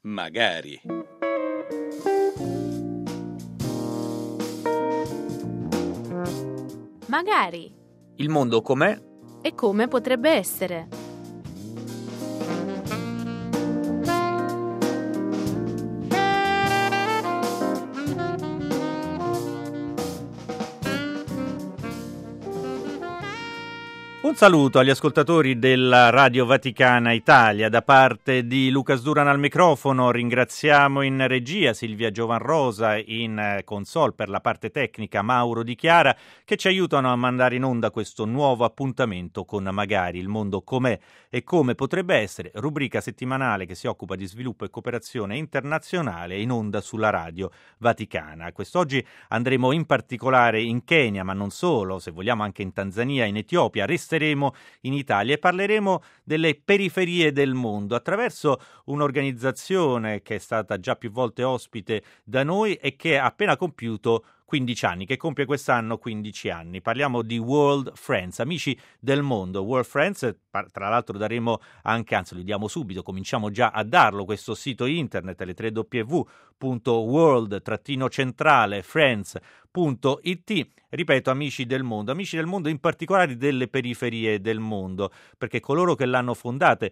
Magari. Magari. Il mondo com'è? E come potrebbe essere? Un saluto agli ascoltatori della Radio Vaticana Italia da parte di Luca Sduran al microfono. Ringraziamo in regia Silvia Giovanrosa, in console per la parte tecnica Mauro Di Chiara, che ci aiutano a mandare in onda questo nuovo appuntamento con Magari, il mondo com'è e come potrebbe essere, rubrica settimanale che si occupa di sviluppo e cooperazione internazionale in onda sulla Radio Vaticana. Quest'oggi andremo in particolare in Kenya, ma non solo, se vogliamo anche in Tanzania, in Etiopia. Resteremo in Italia e parleremo delle periferie del mondo attraverso un'organizzazione che è stata già più volte ospite da noi e che ha appena compiuto 15 anni, che compie quest'anno 15 anni. Parliamo di World Friends, amici del mondo. World Friends, tra l'altro daremo anche, anzi lo diamo subito, cominciamo già a darlo, questo sito internet, le 3 www.world-friends.it. Ripeto, amici del mondo in particolare delle periferie del mondo, perché coloro che l'hanno fondata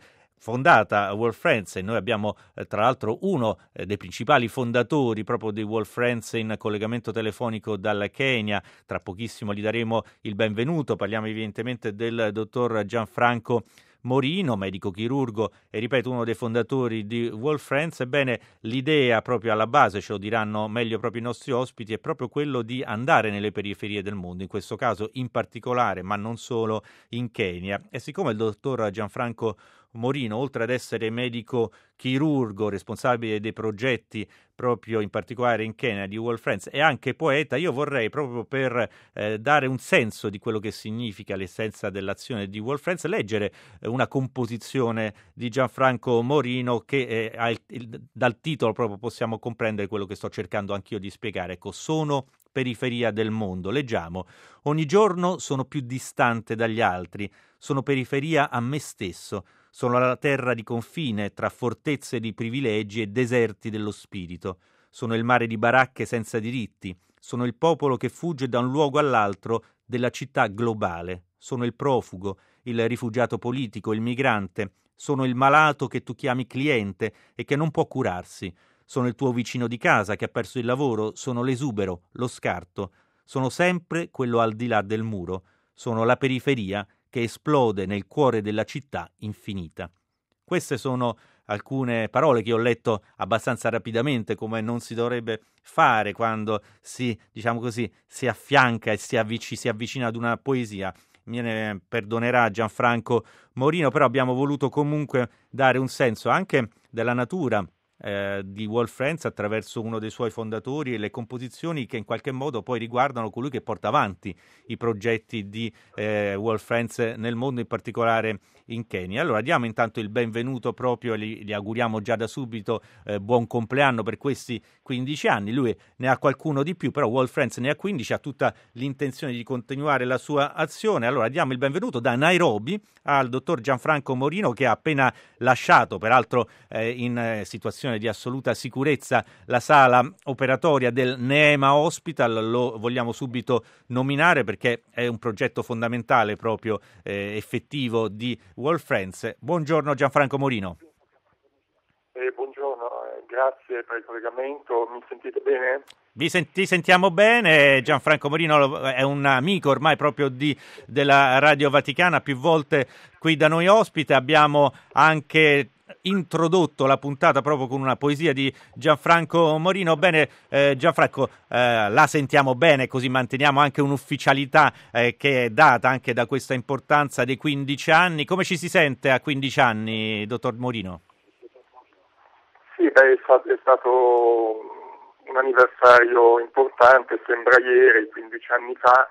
World Friends, e noi abbiamo tra l'altro uno dei principali fondatori proprio di World Friends in collegamento telefonico dal Kenya. Tra pochissimo gli daremo il benvenuto. Parliamo evidentemente del dottor Gianfranco Morino, medico chirurgo e ripeto uno dei fondatori di World Friends. Ebbene, l'idea proprio alla base, ce lo diranno meglio proprio i nostri ospiti, è proprio quello di andare nelle periferie del mondo, in questo caso in particolare, ma non solo, in Kenya. E siccome il dottor Gianfranco Morino, oltre ad essere medico chirurgo, responsabile dei progetti proprio in particolare in Kenya di World Friends, è anche poeta, io vorrei proprio per dare un senso di quello che significa l'essenza dell'azione di World Friends, leggere una composizione di Gianfranco Morino che dal titolo proprio possiamo comprendere quello che sto cercando anch'io di spiegare. Ecco, sono periferia del mondo. Leggiamo: ogni giorno sono più distante dagli altri, sono periferia a me stesso. Sono la terra di confine tra fortezze di privilegi e deserti dello spirito. Sono il mare di baracche senza diritti. Sono il popolo che fugge da un luogo all'altro della città globale. Sono il profugo, il rifugiato politico, il migrante. Sono il malato che tu chiami cliente e che non può curarsi. Sono il tuo vicino di casa che ha perso il lavoro. Sono l'esubero, lo scarto. Sono sempre quello al di là del muro. Sono la periferia che esplode nel cuore della città infinita. Queste sono alcune parole che ho letto abbastanza rapidamente, come non si dovrebbe fare quando si affianca e si avvicina ad una poesia. Me ne perdonerà Gianfranco Morino, però abbiamo voluto comunque dare un senso anche della natura di World Friends attraverso uno dei suoi fondatori e le composizioni che in qualche modo poi riguardano colui che porta avanti i progetti di World Friends nel mondo, in particolare in Kenya. Allora diamo intanto il benvenuto proprio, gli auguriamo già da subito buon compleanno per questi 15 anni. Lui ne ha qualcuno di più, però World Friends ne ha 15, ha tutta l'intenzione di continuare la sua azione. Allora diamo il benvenuto da Nairobi al dottor Gianfranco Morino, che ha appena lasciato, peraltro in situazione di assoluta sicurezza, la sala operatoria del Neema Hospital. Lo vogliamo subito nominare perché è un progetto fondamentale proprio effettivo di World Friends. Buongiorno Gianfranco Morino. Buongiorno, grazie per il collegamento. Mi sentite bene? Ti sentiamo bene. Gianfranco Morino è un amico ormai proprio della Radio Vaticana, più volte qui da noi ospite. Abbiamo anche introdotto la puntata proprio con una poesia di Gianfranco Morino. Bene, Gianfranco, la sentiamo bene, così manteniamo anche un'ufficialità che è data anche da questa importanza dei 15 anni. Come ci si sente a 15 anni, dottor Morino? Sì, è stato un anniversario importante, sembra ieri, 15 anni fa,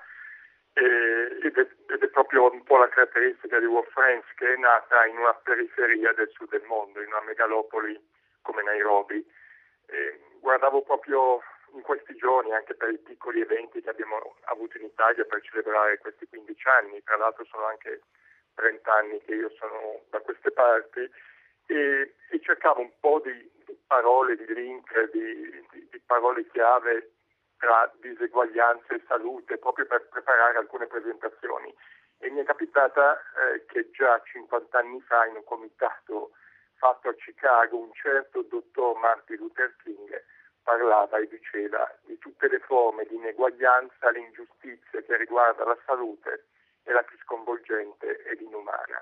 ed è proprio un po' la caratteristica di World Friends, che è nata in una periferia del sud del mondo, in una megalopoli come Nairobi. Guardavo proprio in questi giorni, anche per i piccoli eventi che abbiamo avuto in Italia per celebrare questi 15 anni, tra l'altro sono anche 30 anni che io sono da queste parti, e cercavo un po' di parole, di link, di parole chiave tra diseguaglianza e salute, proprio per preparare alcune presentazioni. E mi è capitata che già 50 anni fa, in un comitato fatto a Chicago, un certo dottor Martin Luther King parlava e diceva di tutte le forme di ineguaglianza, l'ingiustizia che riguarda la salute è la più sconvolgente ed inumana.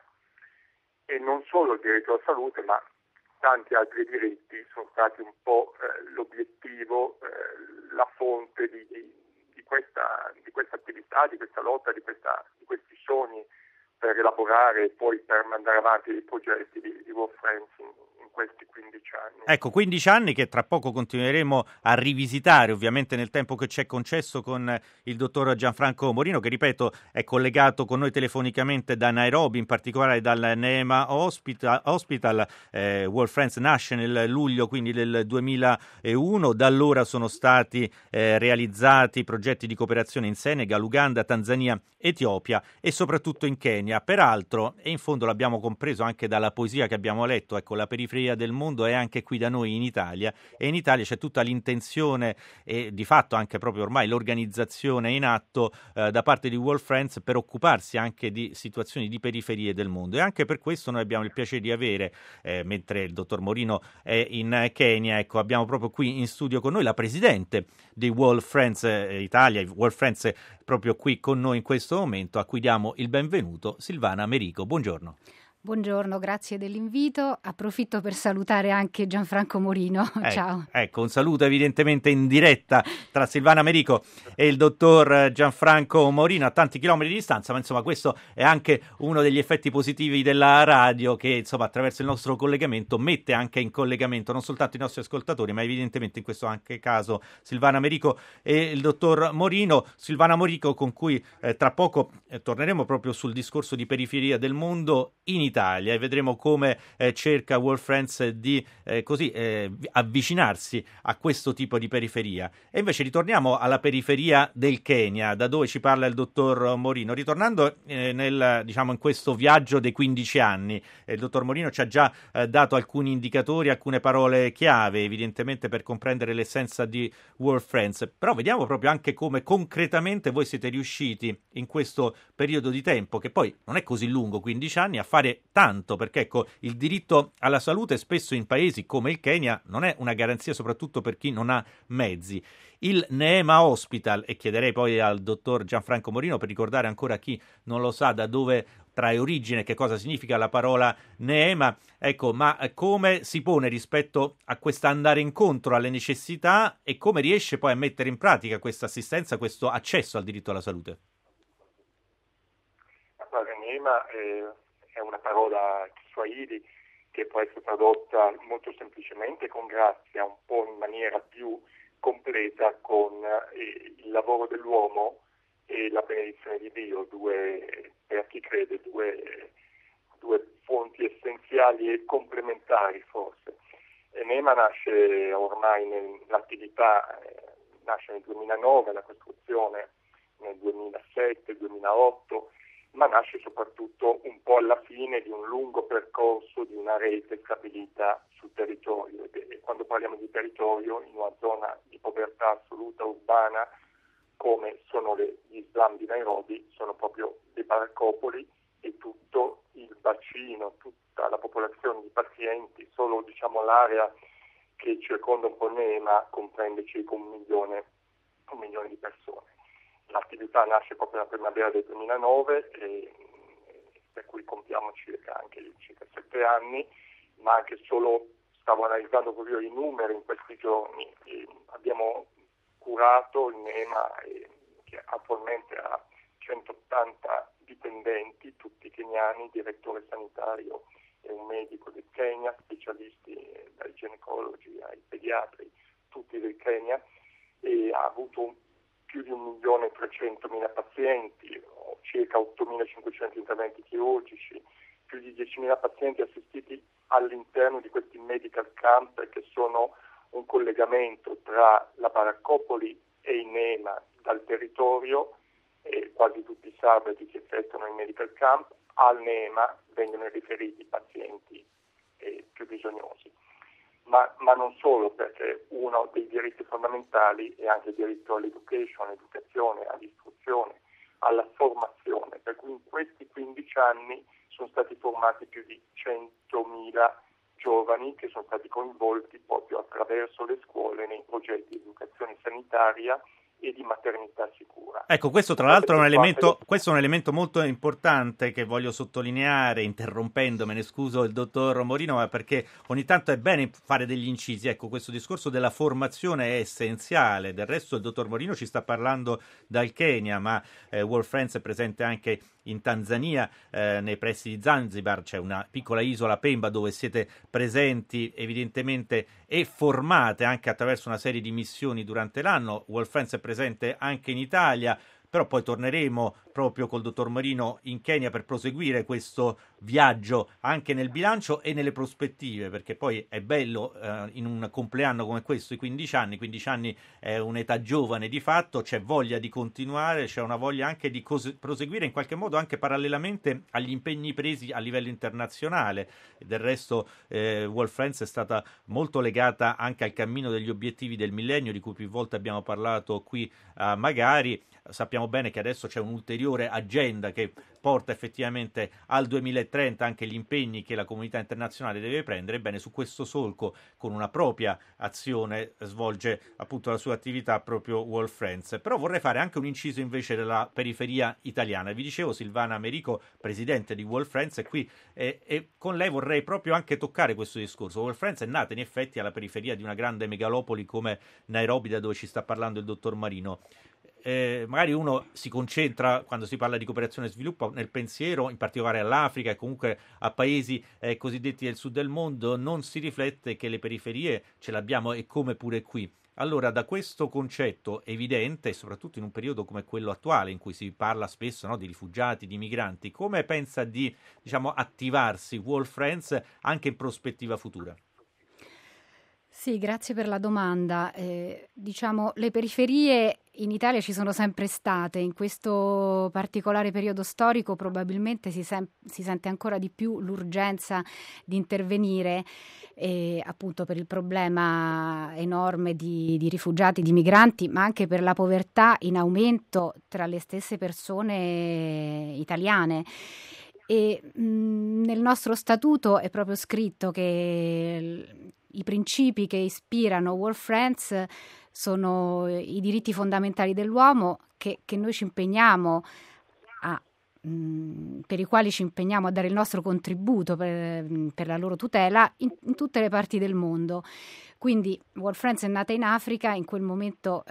E non solo il diritto alla salute, ma tanti altri diritti sono stati un po' l'obiettivo, la fonte di questa attività, di questa lotta, di questi sogni per elaborare e poi per mandare avanti i progetti di World Friends in questi 15 anni. Ecco, 15 anni che tra poco continueremo a rivisitare, ovviamente nel tempo che ci è concesso, con il dottor Gianfranco Morino, che ripeto è collegato con noi telefonicamente da Nairobi, in particolare dal Neema Hospital. World Friends nasce nel luglio quindi del 2001, da allora sono stati realizzati progetti di cooperazione in Senegal, Uganda, Tanzania, Etiopia e soprattutto in Kenya. Peraltro, e in fondo l'abbiamo compreso anche dalla poesia che abbiamo letto, ecco, la periferia del mondo è anche qui da noi in Italia, e in Italia c'è tutta l'intenzione e di fatto anche proprio ormai l'organizzazione in atto da parte di World Friends per occuparsi anche di situazioni di periferie del mondo, e anche per questo noi abbiamo il piacere di avere, mentre il dottor Morino è in Kenya, ecco, abbiamo proprio qui in studio con noi la presidente di World Friends Italia, World Friends proprio qui con noi in questo momento, a cui diamo il benvenuto, Silvana Merico. Buongiorno. Buongiorno, grazie dell'invito. Approfitto per salutare anche Gianfranco Morino. Ciao. Ecco, un saluto evidentemente in diretta tra Silvana Merico e il dottor Gianfranco Morino a tanti chilometri di distanza, ma insomma questo è anche uno degli effetti positivi della radio, che insomma attraverso il nostro collegamento mette anche in collegamento non soltanto i nostri ascoltatori, ma evidentemente in questo anche caso Silvana Merico e il dottor Morino. Silvana Merico, con cui tra poco torneremo proprio sul discorso di periferia del mondo in Italia, e vedremo come cerca World Friends di avvicinarsi a questo tipo di periferia. E invece ritorniamo alla periferia del Kenya, da dove ci parla il dottor Morino. Ritornando in questo viaggio dei 15 anni, il dottor Morino ci ha già dato alcuni indicatori, alcune parole chiave, evidentemente per comprendere l'essenza di World Friends. Però vediamo proprio anche come concretamente voi siete riusciti in questo periodo di tempo, che poi non è così lungo, 15 anni, a fare tanto, perché ecco, il diritto alla salute spesso in paesi come il Kenya non è una garanzia, soprattutto per chi non ha mezzi. Il Neema Hospital, e chiederei poi al dottor Gianfranco Morino per ricordare ancora chi non lo sa da dove trae origine, che cosa significa la parola Neema, ecco, ma come si pone rispetto a questa andare incontro alle necessità e come riesce poi a mettere in pratica questa assistenza, questo accesso al diritto alla salute? Allora, Neema è una parola Kiswahili che può essere tradotta molto semplicemente con grazia, un po' in maniera più completa con il lavoro dell'uomo e la benedizione di Dio, per chi crede, due fonti essenziali e complementari forse. E Neema nasce ormai l'attività nasce nel 2009, la costruzione nel 2007-2008, ma nasce soprattutto un po' alla fine di un lungo percorso di una rete stabilita sul territorio. E quando parliamo di territorio, in una zona di povertà assoluta urbana come sono gli slum di Nairobi, sono proprio le baraccopoli e tutto il bacino, tutta la popolazione di pazienti, solo l'area che circonda un po' Neema comprende circa un milione di persone. L'attività nasce proprio nella primavera del 2009, per cui compiamo circa 7 anni, ma anche solo stavo analizzando proprio i numeri in questi giorni. Abbiamo curato il Neema, che attualmente ha 180 dipendenti, tutti keniani, direttore sanitario e un medico del Kenya, specialisti dai ginecologi ai pediatri, tutti del Kenya, e ha avuto più di 1.300.000 pazienti, circa 8.500 interventi chirurgici, più di 10.000 pazienti assistiti all'interno di questi medical camp, che sono un collegamento tra la baraccopoli e il Neema dal territorio, e quasi tutti i sabati si effettuano in medical camp. Al Neema vengono riferiti i pazienti più bisognosi. ma non solo, perché uno dei diritti fondamentali è anche il diritto all'educazione, all'istruzione, alla formazione, per cui in questi 15 anni sono stati formati più di 100.000 giovani che sono stati coinvolti proprio attraverso le scuole nei progetti di educazione sanitaria e di maternità sicura. Ecco, questo tra l'altro è un elemento molto importante che voglio sottolineare, interrompendo, me ne scuso il dottor Morino, ma perché ogni tanto è bene fare degli incisi. Ecco, questo discorso della formazione è essenziale. Del resto il dottor Morino ci sta parlando dal Kenya, ma World Friends è presente anche in Tanzania, nei pressi di Zanzibar. C'è una piccola isola, Pemba, dove siete presenti evidentemente e formate anche attraverso una serie di missioni durante l'anno. World Friends è presente anche in Italia, però poi torneremo proprio col dottor Morino in Kenya per proseguire questo viaggio anche nel bilancio e nelle prospettive, perché poi è bello in un compleanno come questo, i 15 anni è un'età giovane di fatto, c'è voglia di continuare, c'è una voglia anche di proseguire in qualche modo anche parallelamente agli impegni presi a livello internazionale. Del resto World Friends è stata molto legata anche al cammino degli obiettivi del millennio, di cui più volte abbiamo parlato qui magari. Sappiamo bene che adesso c'è un'ulteriore agenda che porta effettivamente al 2030 anche gli impegni che la comunità internazionale deve prendere. Ebbene, su questo solco, con una propria azione, svolge appunto la sua attività proprio World Friends. Però vorrei fare anche un inciso invece della periferia italiana. Vi dicevo, Silvana Americo, presidente di World Friends, è qui e con lei vorrei proprio anche toccare questo discorso. World Friends è nata in effetti alla periferia di una grande megalopoli come Nairobi, da dove ci sta parlando il dottor Marino. Magari uno si concentra, quando si parla di cooperazione e sviluppo, nel pensiero in particolare all'Africa e comunque a paesi cosiddetti del sud del mondo, non si riflette che le periferie ce l'abbiamo e come pure qui. Allora, da questo concetto evidente, soprattutto in un periodo come quello attuale in cui si parla spesso, no, di rifugiati, di migranti, come pensa di, attivarsi World Friends anche in prospettiva futura? Sì, grazie per la domanda. Le periferie in Italia ci sono sempre state. In questo particolare periodo storico probabilmente si sente ancora di più l'urgenza di intervenire, appunto per il problema enorme di rifugiati, di migranti, ma anche per la povertà in aumento tra le stesse persone italiane. E nel nostro statuto è proprio scritto che i principi che ispirano World Friends sono i diritti fondamentali dell'uomo che noi ci impegniamo per i quali ci impegniamo a dare il nostro contributo per la loro tutela in tutte le parti del mondo. Quindi World Friends è nata in Africa, in quel momento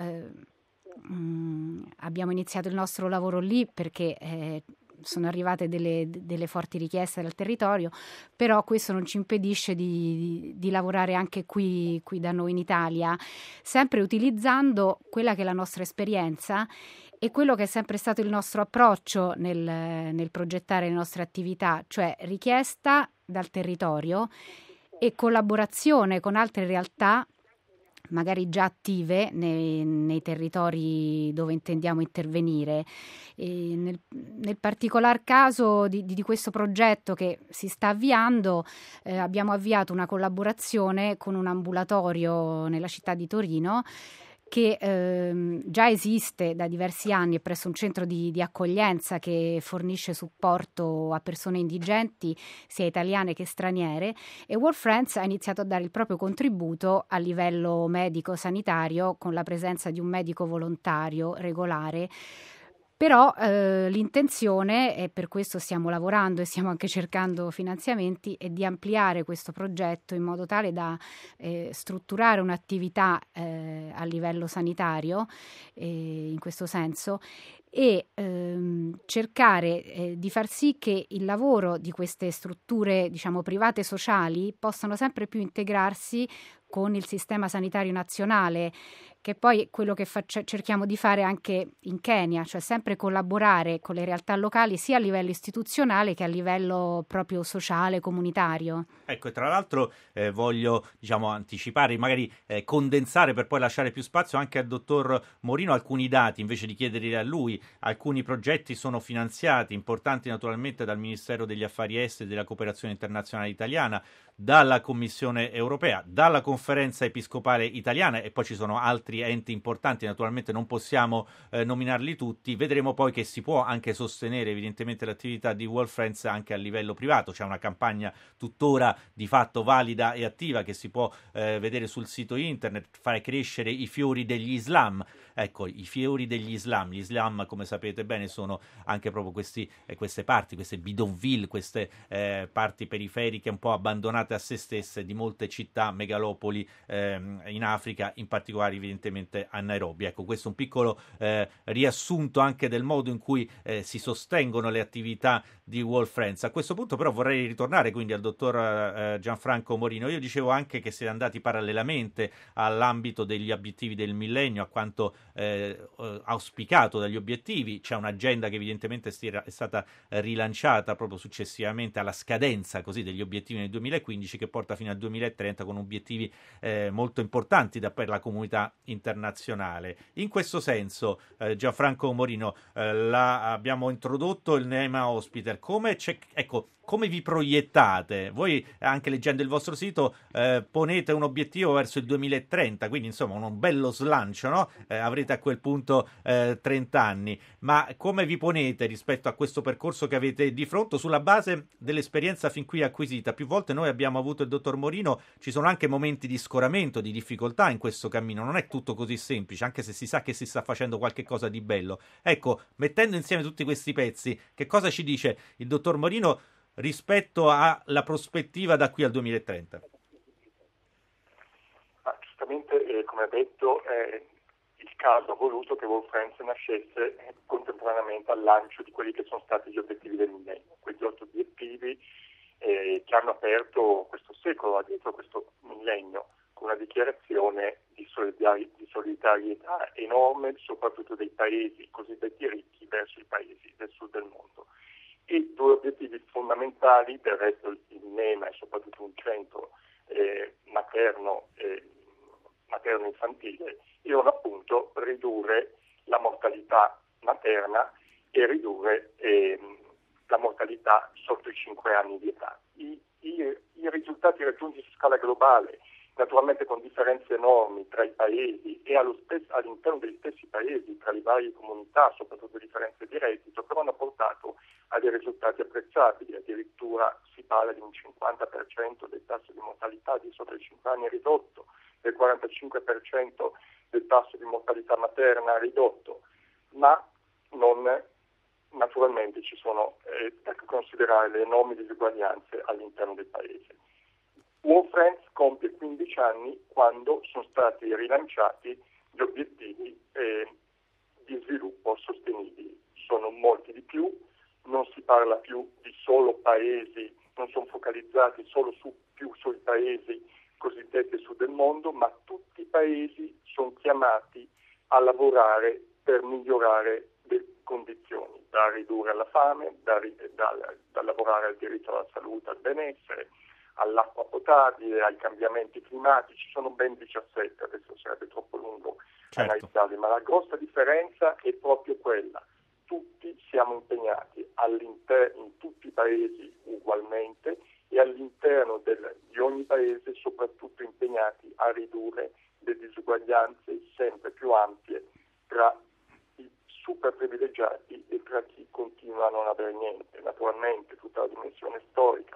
abbiamo iniziato il nostro lavoro lì perché sono arrivate delle forti richieste dal territorio, però questo non ci impedisce di lavorare anche qui da noi in Italia, sempre utilizzando quella che è la nostra esperienza e quello che è sempre stato il nostro approccio nel progettare le nostre attività, cioè richiesta dal territorio e collaborazione con altre realtà magari già attive nei territori dove intendiamo intervenire. Nel particolar caso di questo progetto che si sta avviando, abbiamo avviato una collaborazione con un ambulatorio nella città di Torino che già esiste da diversi anni presso un centro di accoglienza che fornisce supporto a persone indigenti, sia italiane che straniere, e World Friends ha iniziato a dare il proprio contributo a livello medico-sanitario con la presenza di un medico volontario regolare. Però l'intenzione, e per questo stiamo lavorando e stiamo anche cercando finanziamenti, è di ampliare questo progetto in modo tale da strutturare un'attività a livello sanitario, in questo senso, e cercare di far sì che il lavoro di queste strutture, private sociali, possano sempre più integrarsi con il sistema sanitario nazionale, che poi è quello che cerchiamo di fare anche in Kenya, cioè sempre collaborare con le realtà locali sia a livello istituzionale che a livello proprio sociale, comunitario. Ecco, e tra l'altro voglio anticipare, magari condensare per poi lasciare più spazio anche al dottor Morino alcuni dati, invece di chiederli a lui. Alcuni progetti sono finanziati, importanti naturalmente dal Ministero degli Affari Esteri e della Cooperazione Internazionale Italiana, dalla Commissione Europea, dalla Conferenza Episcopale Italiana, e poi ci sono altri enti importanti, naturalmente non possiamo nominarli tutti. Vedremo poi che si può anche sostenere evidentemente l'attività di World Friends anche a livello privato. C'è una campagna tuttora di fatto valida e attiva che si può vedere sul sito internet, fare crescere i fiori degli Islam. Ecco, i fiori degli Islam. Gli Islam, come sapete bene, sono anche proprio queste parti, queste bidonville, queste parti periferiche un po' abbandonate a se stesse di molte città, megalopoli in Africa, in particolare evidentemente a Nairobi. Ecco, questo è un piccolo riassunto anche del modo in cui si sostengono le attività di World Friends. A questo punto però vorrei ritornare quindi al dottor Gianfranco Morino. Io dicevo anche che siete andati parallelamente all'ambito degli obiettivi del millennio, a quanto auspicato dagli obiettivi. C'è un'agenda che evidentemente è stata rilanciata proprio successivamente alla scadenza così degli obiettivi nel 2015, che porta fino al 2030 con obiettivi molto importanti per la comunità internazionale. In questo senso, Gianfranco Morino, abbiamo introdotto il NEMA Hospital. Come vi proiettate? Voi, anche leggendo il vostro sito, ponete un obiettivo verso il 2030, quindi insomma un bello slancio, no? Avrete a quel punto 30 anni, ma come vi ponete rispetto a questo percorso che avete di fronte sulla base dell'esperienza fin qui acquisita? Più volte noi abbiamo avuto il dottor Morino, ci sono anche momenti di scoramento, di difficoltà in questo cammino, non è tutto così semplice, anche se si sa che si sta facendo qualche cosa di bello. Ecco, mettendo insieme tutti questi pezzi, che cosa ci dice il dottor Morino rispetto alla prospettiva da qui al 2030? Giustamente, come ha detto, il caso ha voluto che World Friends nascesse contemporaneamente al lancio di quelli che sono stati gli obiettivi del millennio, quegli 8 obiettivi che hanno aperto questo secolo, dietro questo millennio, con una dichiarazione di solidarietà enorme, soprattutto dei paesi cosiddetti ricchi verso i paesi del sud del mondo. E due obiettivi fondamentali, del resto il NEMA è soprattutto un centro materno-infantile, erano appunto ridurre la mortalità materna e ridurre la mortalità sotto i 5 anni di età. I risultati raggiunti su scala globale, naturalmente con differenze enormi tra i paesi e all'interno degli stessi paesi, tra le varie comunità, soprattutto differenze di reddito, però hanno portato a dei risultati apprezzabili. Addirittura si parla di un 50% del tasso di mortalità di sopra i 5 anni ridotto, del 45% del tasso di mortalità materna ridotto, ma naturalmente ci sono da considerare le enormi disuguaglianze all'interno del paese. World Friends compie 15 anni quando sono stati rilanciati gli obiettivi di sviluppo sostenibili. Sono molti di più, non si parla più di solo paesi, non sono focalizzati solo sui paesi cosiddetti sud del mondo, ma tutti i paesi sono chiamati a lavorare per migliorare le condizioni, da ridurre la fame, da lavorare al diritto alla salute, al benessere, all'acqua potabile, ai cambiamenti climatici. Sono ben 17, adesso sarebbe troppo lungo analizzarli, ma la grossa differenza è proprio quella. Tutti siamo impegnati in tutti i paesi ugualmente e all'interno di ogni paese soprattutto impegnati a ridurre le disuguaglianze sempre più ampie tra i super privilegiati e tra chi continua a non avere niente. Naturalmente tutta la dimensione storica,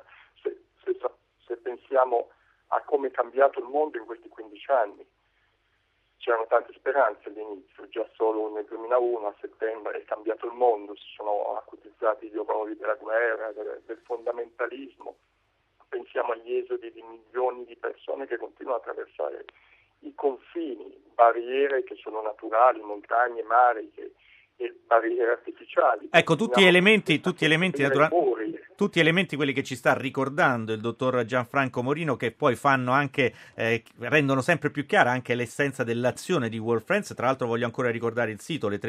se pensiamo a come è cambiato il mondo in questi 15 anni, c'erano tante speranze all'inizio, già solo nel 2001 a settembre è cambiato il mondo, si sono acutizzati gli orrori della guerra, del fondamentalismo. Pensiamo agli esodi di milioni di persone che continuano a attraversare i confini, barriere che sono naturali, montagne, mari e barriere artificiali. Ecco, tutti elementi naturali. Tutti elementi quelli che ci sta ricordando il dottor Gianfranco Morino, che poi fanno anche, rendono sempre più chiara anche l'essenza dell'azione di World Friends. Tra l'altro voglio ancora ricordare il sito, le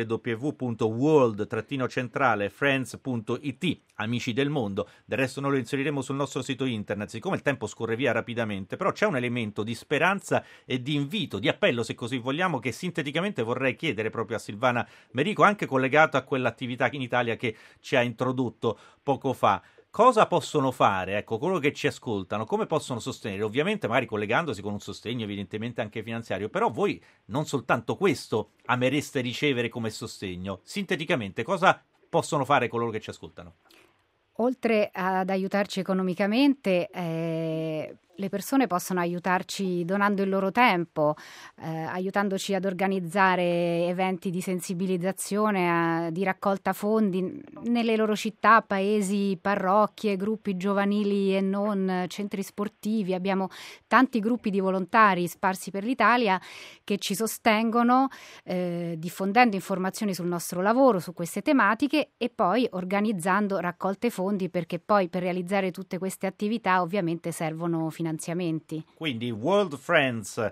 www.world-friends.it, amici del mondo. Del resto noi lo inseriremo sul nostro sito internet, siccome il tempo scorre via rapidamente, però c'è un elemento di speranza e di invito, di appello se così vogliamo, che sinteticamente vorrei chiedere proprio a Silvana Merico, anche collegato a quell'attività in Italia che ci ha introdotto poco fa. Cosa possono fare, ecco, coloro che ci ascoltano, come possono sostenere? Ovviamente magari collegandosi con un sostegno evidentemente anche finanziario, però voi non soltanto questo amereste ricevere come sostegno. Sinteticamente, cosa possono fare coloro che ci ascoltano? Oltre ad aiutarci economicamente, le persone possono aiutarci donando il loro tempo, aiutandoci ad organizzare eventi di sensibilizzazione, di raccolta fondi nelle loro città, paesi, parrocchie, gruppi giovanili e non, centri sportivi. Abbiamo tanti gruppi di volontari sparsi per l'Italia che ci sostengono diffondendo informazioni sul nostro lavoro, su queste tematiche, e poi organizzando raccolte fondi, perché poi per realizzare tutte queste attività ovviamente servono finanziamenti. Quindi World Friends,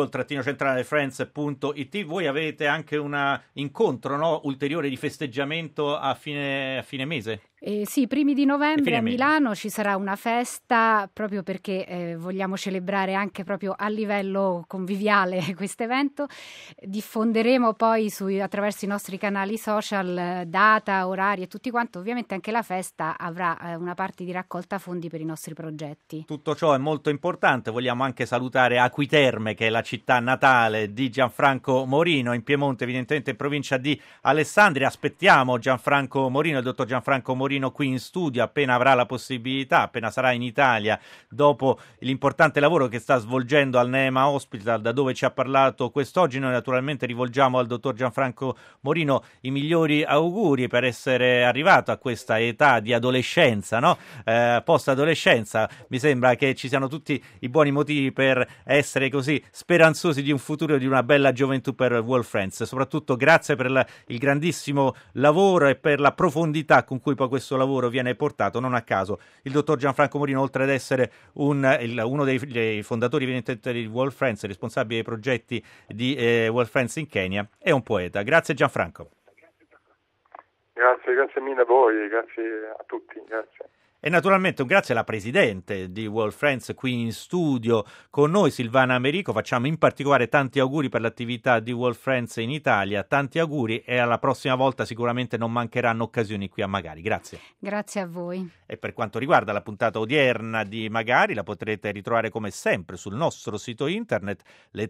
world-friends.it. Voi avete anche un incontro, no, ulteriore di festeggiamento a fine mese? Sì, primi di novembre a Milano ci sarà una festa, proprio perché vogliamo celebrare anche proprio a livello conviviale questo evento. Diffonderemo poi attraverso i nostri canali social data, orari e tutti quanto. Ovviamente anche la festa avrà una parte di raccolta fondi per i nostri progetti. Tutto ciò è molto importante. Vogliamo anche salutare Acquiterme, che è la città natale di Gianfranco Morino, in Piemonte, evidentemente in provincia di Alessandria. Aspettiamo Gianfranco Morino, il dottor Gianfranco Morino, qui in studio appena avrà la possibilità, appena sarà in Italia, dopo l'importante lavoro che sta svolgendo al Neema Hospital, da dove ci ha parlato quest'oggi. Noi naturalmente rivolgiamo al dottor Gianfranco Morino i migliori auguri per essere arrivato a questa età di adolescenza, no? Post-adolescenza. Mi sembra che ci siano tutti i buoni motivi per essere così speranzosi di un futuro, di una bella gioventù per World Friends. Soprattutto grazie per il grandissimo lavoro e per la profondità con cui poi questo lavoro viene portato. Non a caso il dottor Gianfranco Morino, oltre ad essere uno dei fondatori evidentemente di World Friends, responsabile dei progetti di World Friends in Kenya, è un poeta. Grazie Gianfranco. Grazie mille a voi, grazie a tutti, grazie. E naturalmente un grazie alla presidente di World Friends qui in studio con noi, Silvana Merico. Facciamo in particolare tanti auguri per l'attività di World Friends in Italia, tanti auguri, e alla prossima volta sicuramente non mancheranno occasioni qui a Magari. Grazie. Grazie a voi. E per quanto riguarda la puntata odierna di Magari, la potrete ritrovare come sempre sul nostro sito internet, le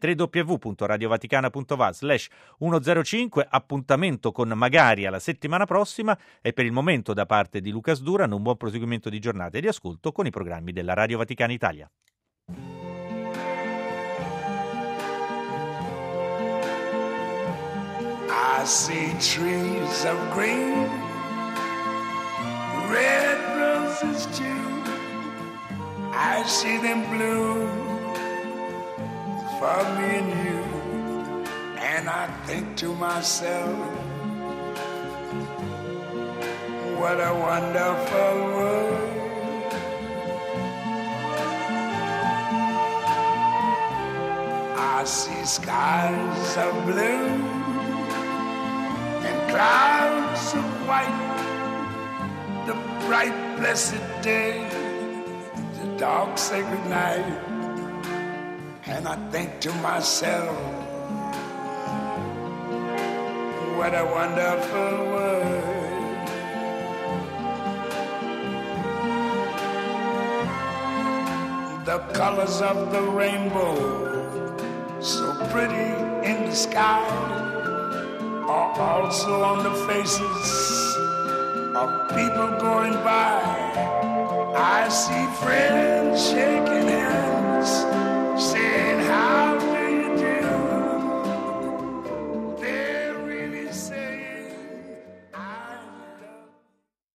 www.radiovaticana.va/105. Appuntamento con Magari alla settimana prossima, e per il momento da parte di Lucas Duran un buon proseguimento di giornata e di ascolto con i programmi della Radio Vaticana Italia. I see trees of green, red roses too. I see them bloom for me and you. And I think to myself, what a wonderful world. I see skies of blue and clouds of white, the bright blessed day, the dark sacred night. And I think to myself, what a wonderful world. The colors of the rainbow, so pretty in the sky, are also on the faces of people going by. I see friends